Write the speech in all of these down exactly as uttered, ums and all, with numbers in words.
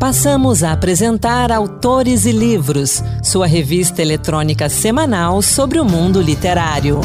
Passamos a apresentar Autores e Livros, sua revista eletrônica semanal sobre o mundo literário.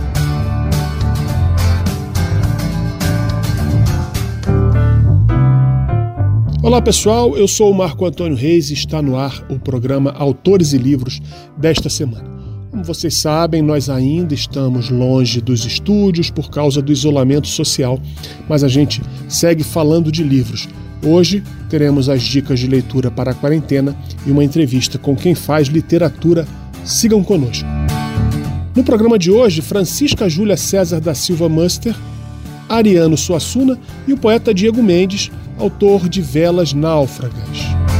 Olá pessoal, eu sou o Marco Antônio Reis e está no ar o programa Autores e Livros desta semana. Como vocês sabem, nós ainda estamos longe dos estúdios por causa do isolamento social, mas a gente segue falando de livros. Hoje teremos as dicas de leitura para a quarentena e uma entrevista com quem faz literatura. Sigam conosco. No programa de hoje, Francisca Júlia César da Silva Muster, Ariano Suassuna e o poeta Diego Mendes, autor de Velas Náufragas.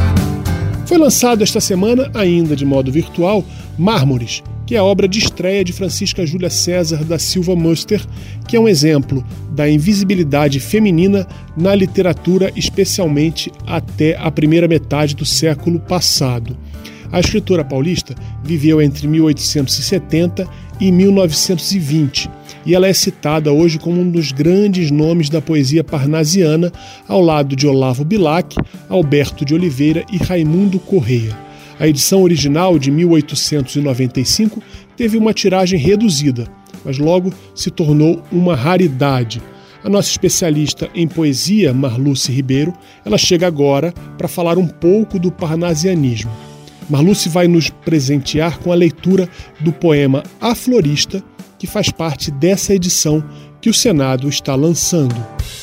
Foi lançado esta semana, ainda de modo virtual, Mármores, que é a obra de estreia de Francisca Júlia César da Silva Muster, que é um exemplo da invisibilidade feminina na literatura, especialmente até a primeira metade do século passado. A escritora paulista viveu entre mil oitocentos e setenta e mil novecentos e vinte, e ela é citada hoje como um dos grandes nomes da poesia parnasiana, ao lado de Olavo Bilac, Alberto de Oliveira e Raimundo Correia. A edição original, de mil oitocentos e noventa e cinco, teve uma tiragem reduzida, mas logo se tornou uma raridade. A nossa especialista em poesia, Marluce Ribeiro, ela chega agora para falar um pouco do parnasianismo. Marluce vai nos presentear com a leitura do poema A Florista, que faz parte dessa edição que o Senado está lançando.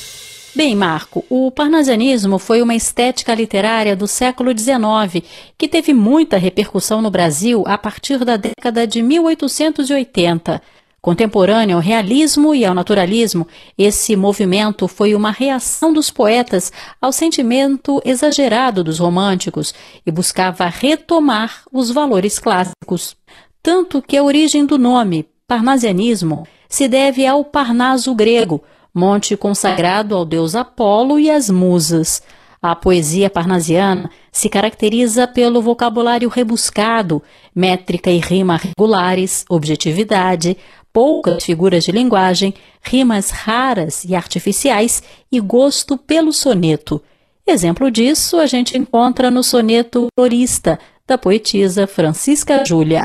Bem, Marco, o parnasianismo foi uma estética literária do século dezenove que teve muita repercussão no Brasil a partir da década de mil oitocentos e oitenta. Contemporâneo ao realismo e ao naturalismo, esse movimento foi uma reação dos poetas ao sentimento exagerado dos românticos e buscava retomar os valores clássicos. Tanto que a origem do nome, parnasianismo, se deve ao Parnaso grego, monte consagrado ao deus Apolo e às musas. A poesia parnasiana se caracteriza pelo vocabulário rebuscado, métrica e rima regulares, objetividade, poucas figuras de linguagem, rimas raras e artificiais e gosto pelo soneto. Exemplo disso a gente encontra no soneto Florista, da poetisa Francisca Júlia.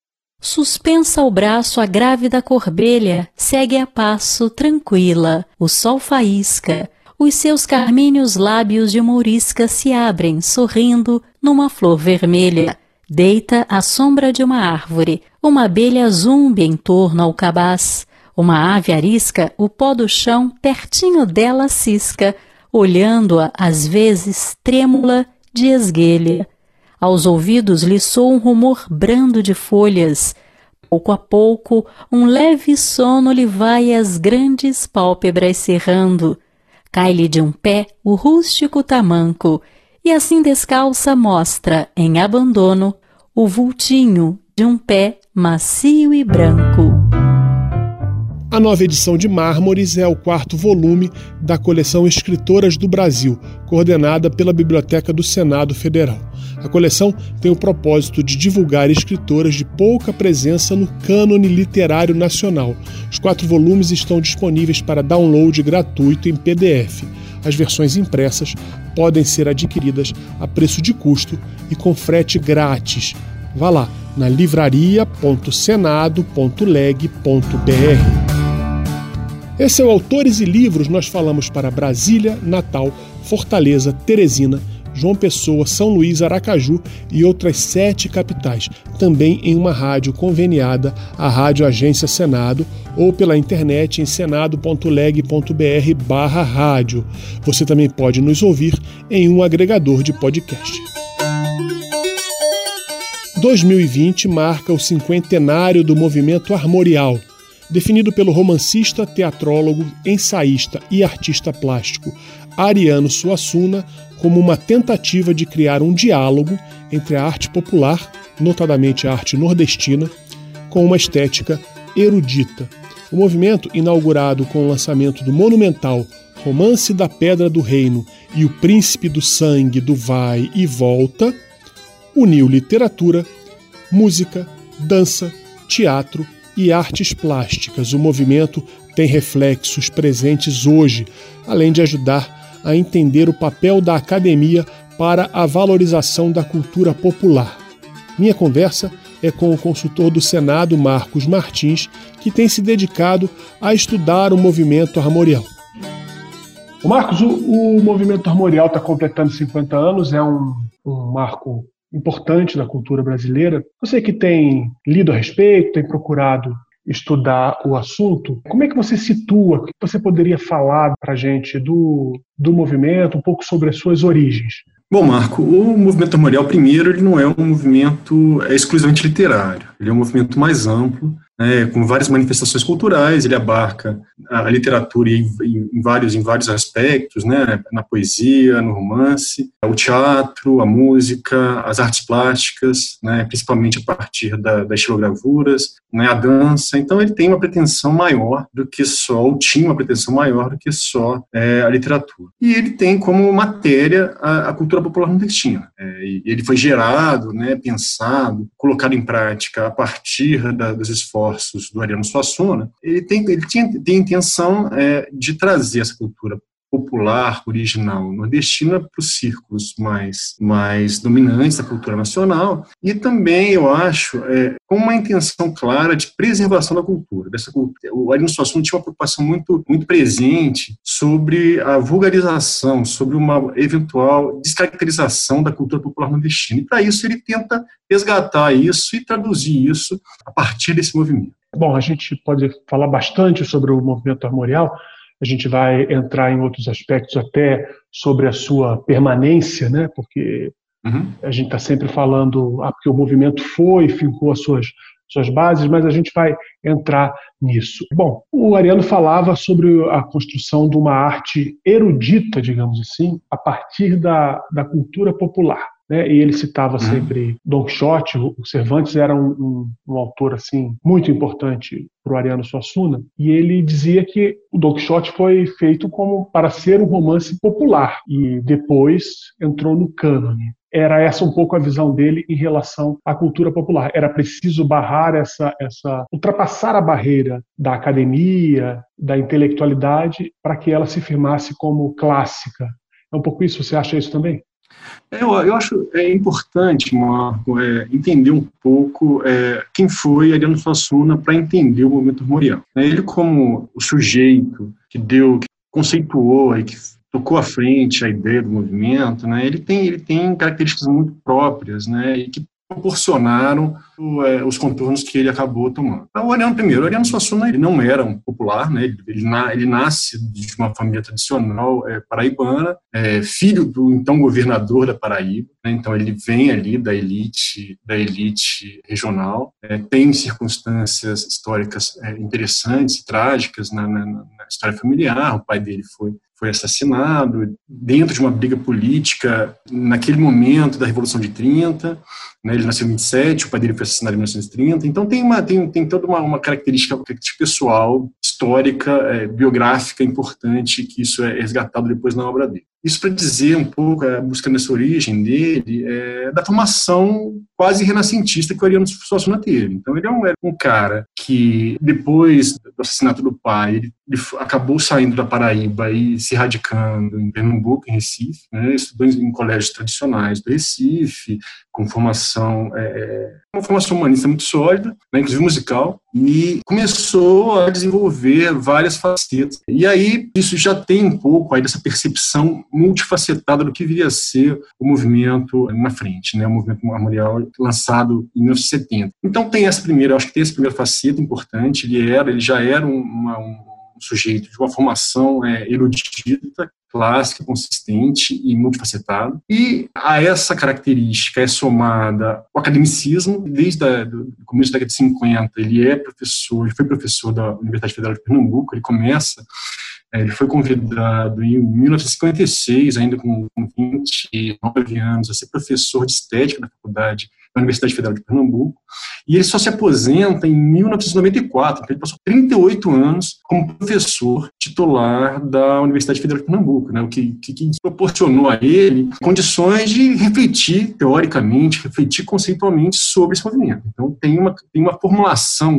Suspensa ao braço a grávida corbelha, segue a passo tranquila, o sol faísca, os seus carmíneos lábios de mourisca se abrem, sorrindo, numa flor vermelha. Deita à sombra de uma árvore, uma abelha zumbi em torno ao cabaz, uma ave arisca o pó do chão pertinho dela cisca, olhando-a às vezes trêmula de esguelha. Aos ouvidos lhe soa um rumor brando de folhas. Pouco a pouco, um leve sono lhe vai as grandes pálpebras cerrando. Cai-lhe de um pé o rústico tamanco, e assim descalça mostra, em abandono, o vultinho de um pé macio e branco. A nova edição de Mármores é o quarto volume da coleção Escritoras do Brasil, coordenada pela Biblioteca do Senado Federal. A coleção tem o propósito de divulgar escritoras de pouca presença no cânone literário nacional. Os quatro volumes estão disponíveis para download gratuito em P D F. As versões impressas podem ser adquiridas a preço de custo e com frete grátis. Vá lá na livraria ponto senado ponto leg ponto b r. Esse é o Autores e Livros. Nós falamos para Brasília, Natal, Fortaleza, Teresina, João Pessoa, São Luís, Aracaju e outras sete capitais, também em uma rádio conveniada à Rádio Agência Senado ou pela internet em senado ponto leg ponto b r barra rádio. Você também pode nos ouvir em um agregador de podcast. dois mil e vinte marca o cinquentenário do movimento armorial, definido pelo romancista, teatrólogo, ensaísta e artista plástico Ariano Suassuna como uma tentativa de criar um diálogo entre a arte popular, notadamente a arte nordestina, com uma estética erudita. O movimento, inaugurado com o lançamento do monumental Romance da Pedra do Reino e O Príncipe do Sangue do Vai e Volta, uniu literatura, música, dança, teatro e artes plásticas. O movimento tem reflexos presentes hoje, além de ajudar a entender o papel da academia para a valorização da cultura popular. Minha conversa é com o consultor do Senado, Marcos Martins, que tem se dedicado a estudar o movimento armorial. O Marcos, o, o movimento armorial está completando cinquenta anos, é um, um marco importante da cultura brasileira. Você que tem lido a respeito, tem procurado estudar o assunto, como é que você situa, o que você poderia falar para a gente do, do movimento, um pouco sobre as suas origens? Bom, Marco, o movimento armorial, primeiro, ele não é um movimento é, exclusivamente literário, ele é um movimento mais amplo, né, com várias manifestações culturais, ele abarca a literatura em, em, vários, em vários aspectos, né, na poesia, no romance, o teatro, a música, as artes plásticas, né, principalmente a partir da, das estilogravuras, né, a dança. Então ele tem uma pretensão maior do que só, ou tinha uma pretensão maior do que só é, a literatura. E ele tem como matéria a, a cultura popular nordestina. É, e ele foi gerado, né, pensado, colocado em prática a partir da, dos esforços do Ariano Suassuna. Ele tem, ele tinha, tem a intenção é, de trazer essa cultura popular, original, nordestina para os círculos mais, mais dominantes da cultura nacional e também, eu acho, é, com uma intenção clara de preservação da cultura. Dessa cultura. O Ariano Suassuna tinha uma preocupação muito, muito presente sobre a vulgarização, sobre uma eventual descaracterização da cultura popular nordestina. E, para isso, ele tenta resgatar isso e traduzir isso a partir desse movimento. Bom, a gente pode falar bastante sobre o movimento armorial. A gente vai entrar em outros aspectos até sobre a sua permanência, né? Porque uhum. a gente está sempre falando, ah, porque o movimento foi, fincou as suas, suas bases, mas a gente vai entrar nisso. Bom, o Ariano falava sobre a construção de uma arte erudita, digamos assim, a partir da, da cultura popular. Né, e ele citava sempre Don Quixote. O Cervantes era um, um, um autor assim muito importante para o Ariano Suassuna, e ele dizia que o Don Quixote foi feito como para ser um romance popular e depois entrou no cânone. Era essa um pouco a visão dele em relação à cultura popular. Era preciso barrar essa, essa ultrapassar a barreira da academia, da intelectualidade, para que ela se firmasse como clássica. É um pouco isso, você acha isso também? Eu, eu acho é importante, Marco, é, entender um pouco é, quem foi Ariano Suassuna para entender o movimento armorial. Ele, como o sujeito que deu, que conceituou e que tocou à frente a ideia do movimento, né, ele, tem, ele tem características muito próprias, né, e que proporcionaram o, é, os contornos que ele acabou tomando. Então, o Ariano, primeiro, o Ariano Suassuna, ele não era um popular, né, ele, ele, na, ele nasce de uma família tradicional é, paraibana, é, filho do então governador da Paraíba, né, então ele vem ali da elite, da elite regional, é, tem circunstâncias históricas é, interessantes, trágicas na, na, na história familiar. O pai dele foi foi assassinado dentro de uma briga política naquele momento da Revolução de trinta, né, ele nasceu em vinte e sete, o pai dele foi assassinado em mil novecentos e trinta, então tem, uma, tem, tem toda uma, uma característica pessoal, histórica, é, biográfica importante, que isso é resgatado depois na obra dele. Isso para dizer um pouco, é, buscando essa origem dele, é, da formação quase renascentista que o Ariano Suassuna teve. Então ele é um, era um cara que, depois do assassinato do pai, ele, ele acabou saindo da Paraíba e se radicando em Pernambuco, em Recife, né, estudou em, em colégios tradicionais do Recife, com formação, é, uma formação humanista muito sólida, né, inclusive musical, e começou a desenvolver várias facetas. E aí isso já tem um pouco aí dessa percepção multifacetada do que viria a ser o movimento na frente, né, o movimento armorial lançado em mil novecentos e setenta. Então tem essa primeira, eu acho que tem essa primeira faceta importante. Ele era, ele já era uma, um sujeito de uma formação é, erudita, clássica, consistente e multifacetada. E a essa característica é somada o academicismo. Desde o começo da década de cinquenta, ele é professor, ele foi professor da Universidade Federal de Pernambuco. Ele começa, ele foi convidado em mil novecentos e cinquenta e seis, ainda com vinte e nove anos, a ser professor de estética da faculdade da Universidade Federal de Pernambuco, e ele só se aposenta em mil novecentos e noventa e quatro, então ele passou trinta e oito anos como professor titular da Universidade Federal de Pernambuco, né, o que, que, que proporcionou a ele condições de refletir teoricamente, refletir conceitualmente sobre esse movimento. Então tem uma, tem uma formulação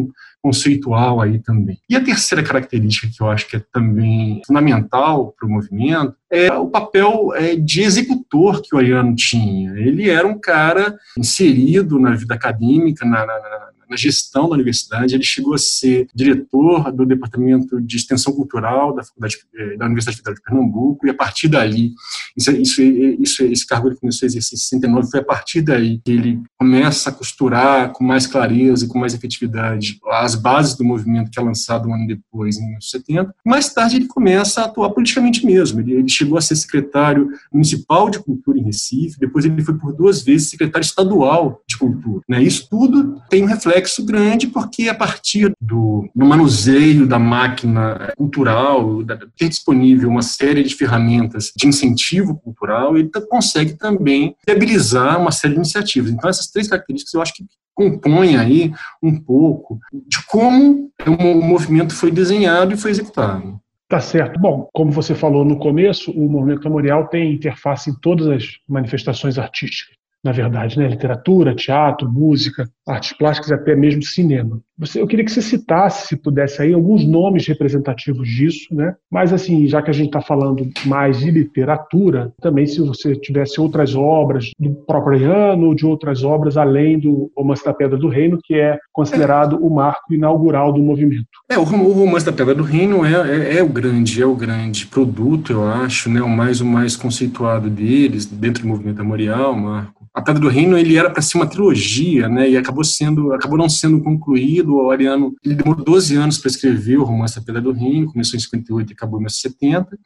conceitual aí também. E a terceira característica que eu acho que é também fundamental para o movimento é o papel é, de executor que o Ariano tinha. Ele era um cara inserido na vida acadêmica, na, na, na gestão da universidade. Ele chegou a ser diretor do Departamento de Extensão Cultural da, Faculdade, da Universidade Federal de Pernambuco, e a partir daí, isso, isso, isso, esse cargo ele começou a exercer em sessenta e nove, foi a partir daí que ele começa a costurar com mais clareza e com mais efetividade as bases do movimento que é lançado um ano depois, em mil novecentos e setenta. Mais tarde ele começa a atuar politicamente mesmo. Ele, ele chegou a ser secretário municipal de cultura em Recife, depois ele foi por duas vezes secretário estadual de cultura. Né? Isso tudo tem um reflexo grande, porque a partir do, do manuseio da máquina cultural, da, ter disponível uma série de ferramentas de incentivo cultural, ele consegue também viabilizar uma série de iniciativas. Então, essas três características eu acho que compõem aí um pouco de como o movimento foi desenhado e foi executado. Tá certo. Bom, como você falou no começo, o movimento memorial tem interface em todas as manifestações artísticas, na verdade, né? Literatura, teatro, música, artes plásticas e até mesmo cinema. Você, eu queria que você citasse, se pudesse aí, alguns nomes representativos disso, né? Mas, assim, já que a gente está falando mais de literatura, também se você tivesse outras obras do próprio Ariano ou de outras obras além do Romance da Pedra do Reino, que é considerado o marco inaugural do movimento. É, o Romance da Pedra do Reino é, é, é o grande, é o grande produto, eu acho, né? O mais, o mais conceituado deles, dentro do movimento memorial, Marco. A Pedra do Reino, ele era para ser uma trilogia, né, e acabou, sendo, acabou não sendo concluído. O Ariano ele demorou doze anos para escrever o Romance da Pedra do Reino, começou em cinquenta e oito e acabou em mil novecentos e setenta,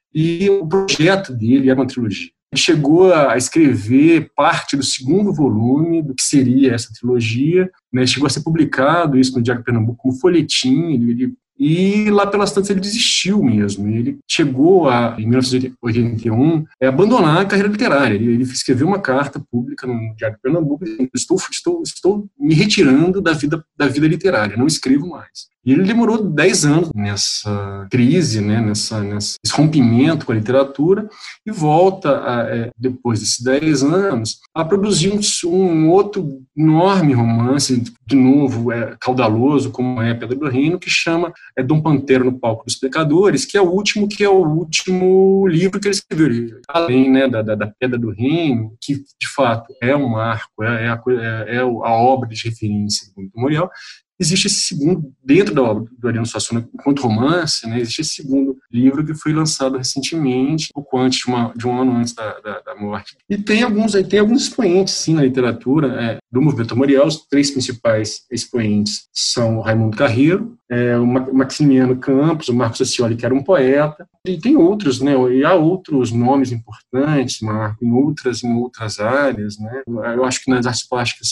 e o projeto dele era uma trilogia. Ele chegou a escrever parte do segundo volume do que seria essa trilogia, né, chegou a ser publicado isso no Diário de Pernambuco como folhetim, ele, ele E lá pelas tantas ele desistiu mesmo. Ele chegou, a, em mil novecentos e oitenta e um, a abandonar a carreira literária. Ele, ele escreveu uma carta pública no Diário de Pernambuco dizendo: estou, estou, estou me retirando da vida, da vida literária, não escrevo mais. E ele demorou dez anos nessa crise, né, nessa, nesse rompimento com a literatura, e volta, a, é, depois desses dez anos, a produzir um, um outro enorme romance, de novo, é, caudaloso, como é a Pedra do Reino, que chama é, Dom Pantero no Palco dos Pecadores, que é o último, que é o último livro que ele escreveu. Além, né, da, da, da Pedra do Reino, que de fato é um marco, é, é, a, é, é a obra de referência do memorial. Existe esse segundo, dentro da obra do Ariano Suassuna, enquanto romance, né, existe esse segundo livro que foi lançado recentemente, pouco antes, de, uma, de um ano antes da, da, da morte. E tem alguns, tem alguns expoentes, sim, na literatura é, do movimento memorial. Os três principais expoentes são o Raimundo Carreiro, é, o Maximiano Campos, o Marcos Scioli, que era um poeta, e tem outros, né, e há outros nomes importantes, Marco, em outras, em outras áreas, né. Eu acho que nas artes plásticas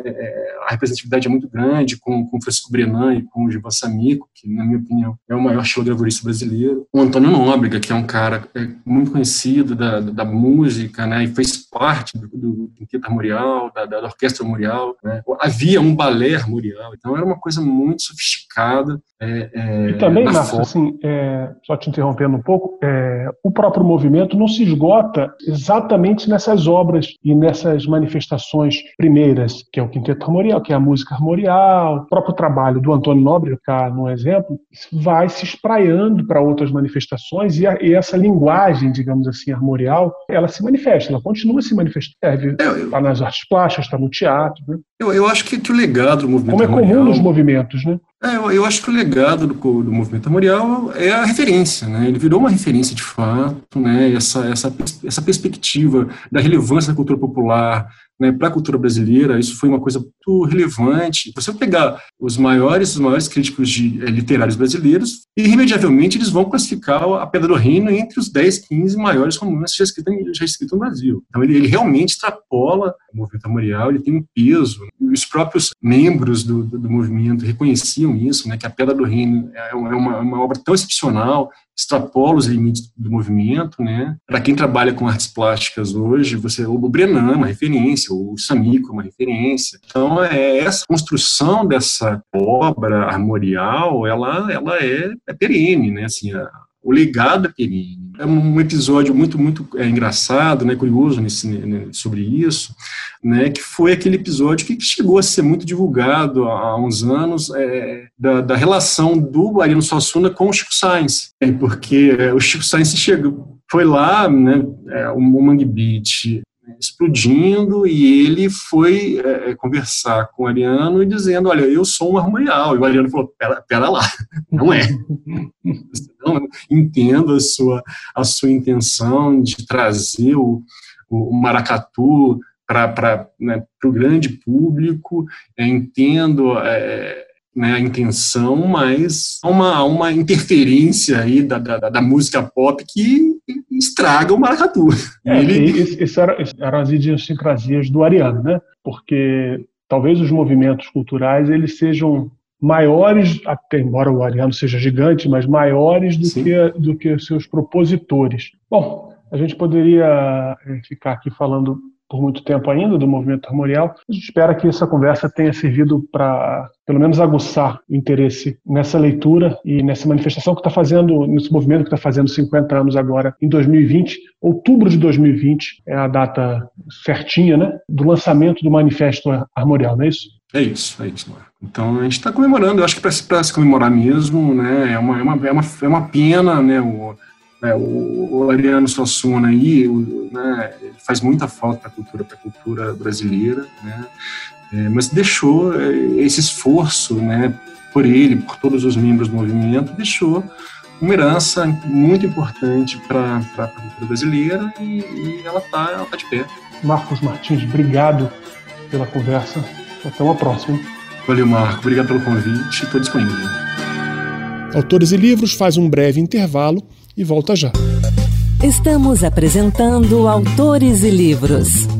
é, a representatividade é muito grande, com, com o Francisco Brenan e com o Gilvan Samico, que, na minha opinião, é o maior xilogravurista brasileiro. O Antônio Nóbrega, que é um cara é, muito conhecido da, da música, né, e fez parte do, do Quinteto Armorial, da, da Orquestra Armorial, né. Havia um balé armorial, então era uma coisa muito sofisticada. É, é, e também, Marcos, assim, é, só te interrompendo um pouco, é, o próprio movimento não se esgota exatamente nessas obras e nessas manifestações primeiras, que é o Quinteto Armorial, que é a música armorial, o próprio trabalho do Antônio Nóbrega, cá no exemplo, vai se espraiando para outras manifestações, e, a, e essa linguagem, digamos assim, armorial, ela se manifesta, ela continua se manifestando, está nas artes plásticas, está no teatro, né? Eu, eu acho que, que o legado do movimento Como é comum armorial, nos movimentos, né? É, eu, eu acho que o legado do, do movimento armorial é a referência, né? Ele virou uma referência de fato, né? Essa, essa, essa perspectiva da relevância da cultura popular, né, para a cultura brasileira, isso foi uma coisa muito relevante. Se você pegar os maiores, os maiores críticos de, é, literários brasileiros, irremediavelmente eles vão classificar a Pedra do Reino entre os dez, quinze maiores romances já escritos, já escritos no Brasil. Então ele, ele realmente extrapola o movimento armorial, ele tem um peso. Os próprios membros do, do, do movimento reconheciam isso, né, que a Pedra do Reino é uma, uma obra tão excepcional, extrapola os limites do movimento, né? Para quem trabalha com artes plásticas hoje, você, o Brenan é uma referência, o Samico é uma referência. Então, é, essa construção dessa obra armorial, ela, ela é, é perene, né? Assim, a, o legado da Perini. É um episódio muito, muito é, engraçado, né, curioso nesse, né, sobre isso, né, que foi aquele episódio que chegou a ser muito divulgado há, há uns anos, é, da, da relação do Ariano Suassuna com o Chico Science, é, porque é, o Chico Science chegou, foi lá, né, é, o Mangue Beat explodindo, e ele foi é, conversar com o Ariano e dizendo, olha, eu sou um armorial. E o Ariano falou, pera, pera lá, não é. Não, entendo a sua, a sua intenção de trazer o, o maracatu para né, o grande público, é, entendo é, né, a intenção, mas há uma, uma interferência aí da, da, da música pop que estraga o maracatu. É, ele... Essas eram, eram as idiosincrasias do Ariano, né? Porque talvez os movimentos culturais eles sejam maiores, até embora o Ariano seja gigante, mas maiores do que, do que seus propositores. Bom, a gente poderia ficar aqui falando por muito tempo ainda do movimento armorial. A gente espera que essa conversa tenha servido para, pelo menos, aguçar o interesse nessa leitura e nessa manifestação que está fazendo, nesse movimento que está fazendo cinquenta anos agora, em dois mil e vinte. Outubro de dois mil e vinte é a data certinha, né, do lançamento do Manifesto Armorial, não é isso? É isso, é isso, Marco. Então a gente está comemorando, eu acho que para se comemorar mesmo, né, é uma, é uma, é uma, é uma pena, né, o, é, o, o Ariano Suassuna aí, o, né, faz muita falta para a cultura, para a cultura brasileira, né, é, mas deixou é, esse esforço, né, por ele, por todos os membros do movimento, deixou uma herança muito importante para a cultura brasileira e, e ela está ela tá de pé. Marcos Martins, obrigado pela conversa. Até uma próxima. Valeu, Marco. Obrigado pelo convite. Estou disponível. Autores e Livros faz um breve intervalo e volta já. Estamos apresentando Autores e Livros.